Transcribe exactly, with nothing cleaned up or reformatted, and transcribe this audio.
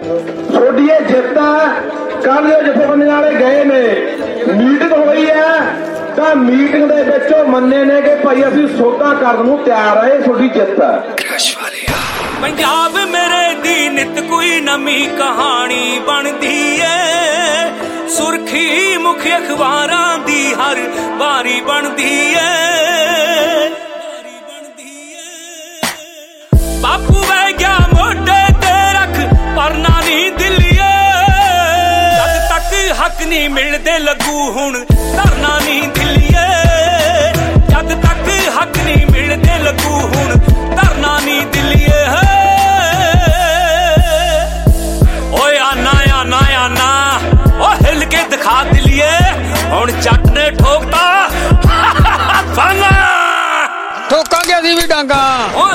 ਤੁਹਾਡੀ ਇਹ ਜਿੱਤ ਹੈ। ਕੱਲ ਜੋ ਜਥੇਬੰਦੀਆਂ ਵਾਲੇ ਗਏ ਨੇ, ਮੀਟਿੰਗ ਹੋਈ ਹੈ ਤਾਂ ਮੀਟਿੰਗ ਦੇ ਵਿੱਚ ਉਹ ਮੰਨੇ ਨੇ ਕਿ ਭਾਈ ਅਸੀਂ ਸੌਦਾ ਕਰਨ ਨੂੰ ਤਿਆਰ ਆ। ਇਹ ਤੁਹਾਡੀ ਜਿੱਤ ਹੈ। ਪੰਜਾਬ ਮੇਰੇ ਦੀ ਨਿਤ ਕੋਈ ਨਵੀਂ ਕਹਾਣੀ ਬਣਦੀ ਏ, ਸੁਰਖੀ ਮੁੱਖ ਅਖਬਾਰਾਂ ਦੀ ਹਰ ਵਾਰੀ ਬਣਦੀ ਏ। ਬਾਪੂ ਵਹਿ ਗਿਆ ਮੋਢੇ ਤੇ ਰੱਖ ਪਰਨਾ ਨੀ ਦਿੱਲੀਏ, ਜਦ ਤੱਕ ਹੱਕ ਨਹੀਂ ਮਿਲਦੇ ਲੱਗੂ ਹੁਣ ਧਰਨਾ ਨੀ ਦਿੱਲੀਏ, ਜਦ ਤੱਕ ਹੱਕ ਨਹੀਂ ਮਿਲਦੇ ਲੱਗੂ ਹੁਣ ਧਰਨਾ ਨੀ ਦਿੱਲੀਏ। ਓਏ ਆਨਾ ਆਨਾ ਆਨਾ ਓ ਹਿੱਲ ਕੇ ਦਿਖਾ ਦਿੱਲੀਏ, ਹੁਣ ਚੱਕ ਨੇ ਠੋਕਤਾ ਠੋਕਾਂਗੇ ਅਸੀਂ ਵੀ ਡਾਂਗਾ।